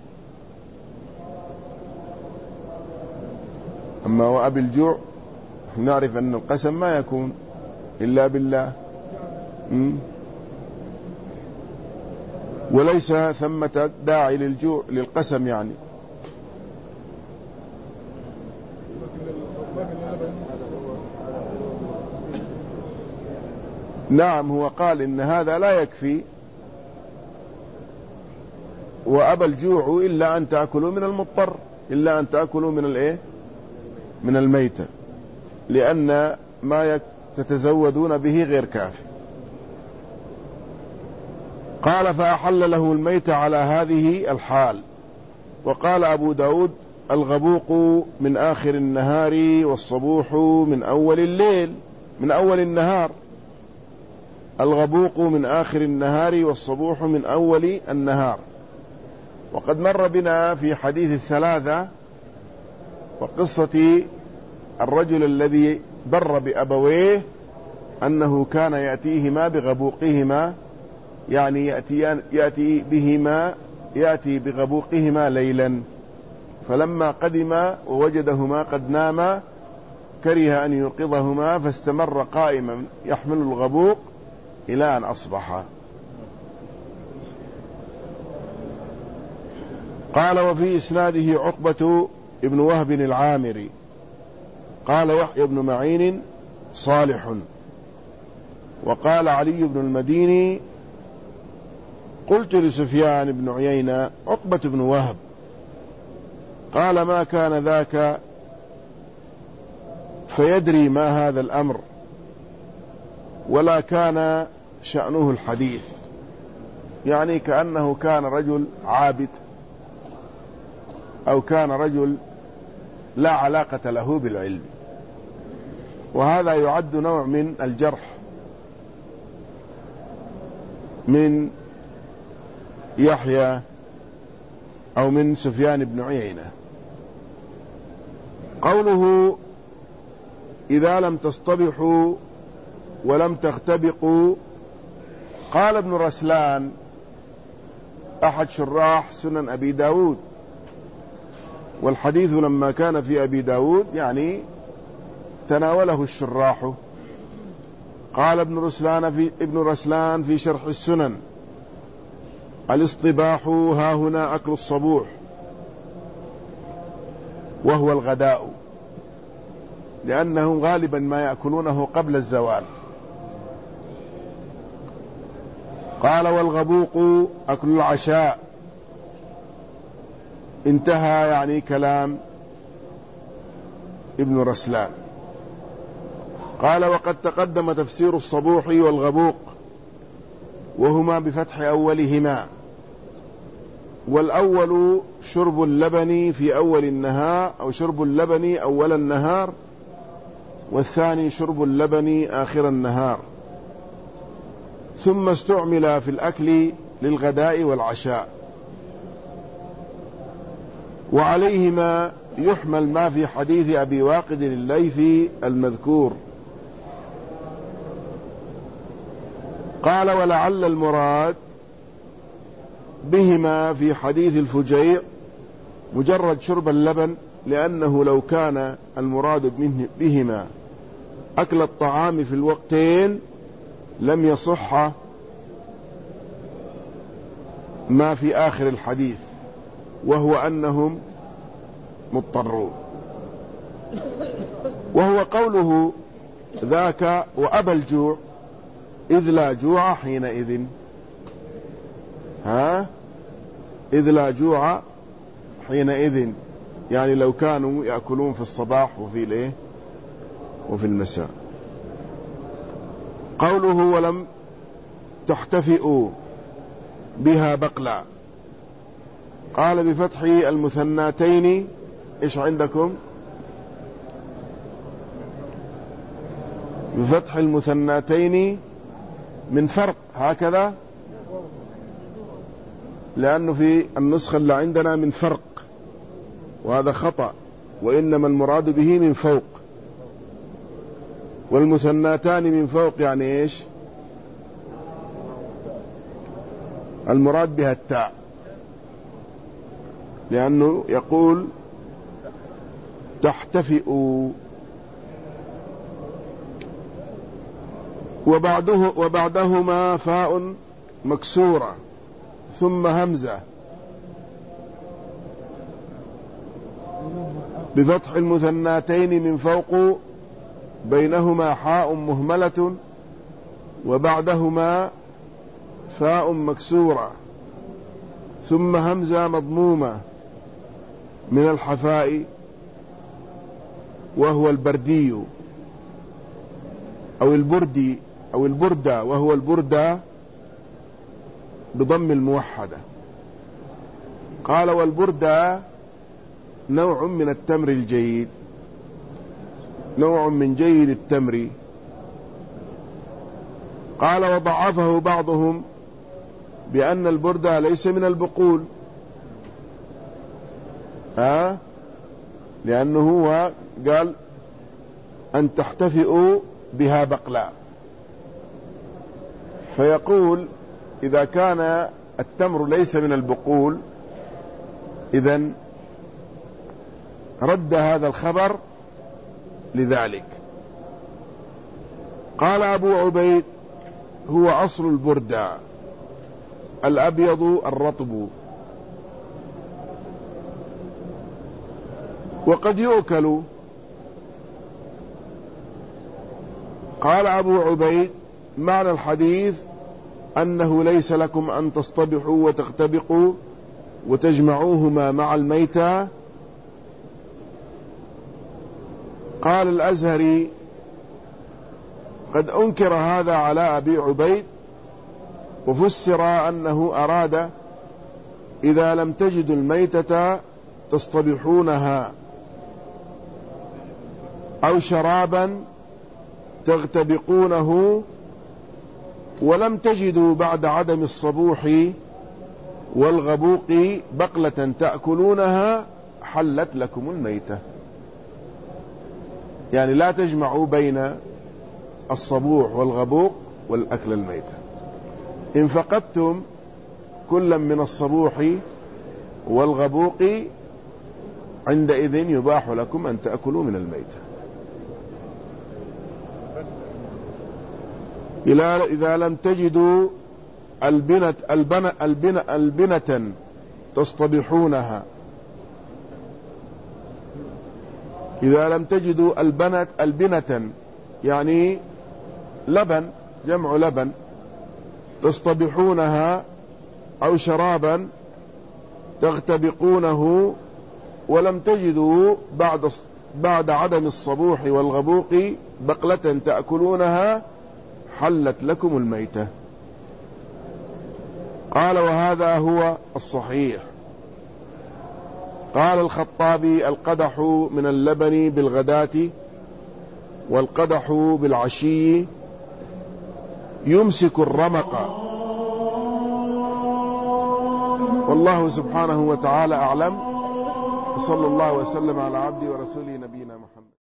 أما وأبي الجوع نعرف أن القسم ما يكون إلا بالله، وليس ثمة داعي للجوع للقسم يعني. نعم هو قال إن هذا لا يكفي، وأبى الجوع إلا أن تأكلوا من المضطر، إلا أن تأكلوا من الإيه؟ من الميتة، لأن ما تتزودون به غير كافي. قال فأحل له الميتة على هذه الحال. وقال أبو داود الغبوق من آخر النهار والصبوح من أول الليل، من أول النهار. الغبوق من آخر النهار والصبوح من أول النهار. وقد مر بنا في حديث الثلاثة وقصة الرجل الذي بر بأبويه أنه كان يأتيهما بغبوقهما، يعني يأتي بغبوقهما ليلا، فلما قدم ووجدهما قد ناما كره أن يوقظهما فاستمر قائما يحمل الغبوق إلى أن أصبح. قال: وفي إسناده عقبة ابن وهب العامري قال يحيى بن معين صالح. وقال علي بن المديني: قلت لسفيان بن عيينة عقبة بن وهب، قال: ما كان ذاك فيدري ما هذا الأمر، ولا كان شأنه الحديث، يعني كأنه كان رجل عابد أو كان رجل لا علاقة له بالعلم. وهذا يعد نوع من الجرح من يحيى أو من سفيان بن عيينة. قوله: إذا لم تصطبحوا ولم تختبقوا، قال ابن رسلان أحد شراح سنن أبي داود، والحديث لما كان في أبي داود يعني تناوله الشراح. قال ابن رسلان في شرح السنن: الاصطباح ها هنا أكل الصبوح، وهو الغداء، لأنهم غالبا ما يأكلونه قبل الزوال. قال: والغبوق أكل العشاء. انتهى يعني كلام ابن رسلان. قال: وقد تقدم تفسير الصبوح والغبوق، وهما بفتح أولهما. والأول شرب اللبن في أول النهار، أو شرب اللبن أول النهار، والثاني شرب اللبن آخر النهار، ثم استعمل في الأكل للغداء والعشاء. وعليهما يحمل ما في حديث أبي واقد الليثي المذكور. قال: ولعل المراد بهما في حديث الفجيع مجرد شرب اللبن، لأنه لو كان المراد بهما أكل الطعام في الوقتين لم يصح ما في آخر الحديث، وهو أنهم مضطرون. وهو قوله ذاك وأبى الجوع، إذ لا جوع حينئذ، إذ لا جوع حينئذ، يعني لو كانوا يأكلون في الصباح وفي المساء. قوله ولم تحتفئوا بها بقلا، قال بفتح المثناتين. إيش عندكم؟ بفتح المثناتين من فرق هكذا، لأنه في النسخة اللي عندنا من فرق، وهذا خطأ، وإنما المراد به من فوق. والمثناتان من فوق يعني إيش؟ المراد بها التاء، لأنه يقول تحتفئوا. وبعدهما فاء مكسورة ثم همزة بفتح المثناتين من فوق، بينهما حاء مهملة، وبعدهما فاء مكسورة ثم همزة مضمومة من الحفاء، وهو البردي أو البردي أو البردة، وهو البردة بضم الموحدة. قال: والبردة نوع من التمر الجيد، نوع من جيد التمر. قال وضعفه بعضهم بأن البردة ليس من البقول، لأنه هو قال أن تحتفئوا بها بقلاء، فيقول إذا كان التمر ليس من البقول إذن رد هذا الخبر لذلك. قال أبو عبيد هو أصل البردة الأبيض الرطب، وقد يؤكل. قال أبو عبيد معنى الحديث أنه ليس لكم أن تصطبحوا وتختبقوا وتجمعوهما مع الميتة. قال الأزهري قد أنكر هذا على أبي عبيد، وفسر أنه أراد إذا لم تجدوا الميتة تصطبحونها أو شرابا تغتبقونه ولم تجدوا بعد عدم الصبوح والغبوق بقلة تأكلونها حلت لكم الميتة. يعني لا تجمعوا بين الصبوح والغبوق والأكل الميتة. إن فقدتم كلا من الصبوح والغبوق عندئذ يباح لكم أن تأكلوا من الميتة. إذا لم تجدوا البنة تصطبحونها، إذا لم تجدوا البنة يعني لبن، جمع لبن، تصطبحونها أو شرابا تغتبقونه ولم تجدوا بعد عدم الصبوح والغبوق بقلة تأكلونها حلت لكم الميتة. قال وهذا هو الصحيح. قال الخطابي القدح من اللبن بالغداة والقدح بالعشي يمسك الرمق. والله سبحانه وتعالى أعلم، وصلى الله وسلم على عبده ورسوله نبينا محمد.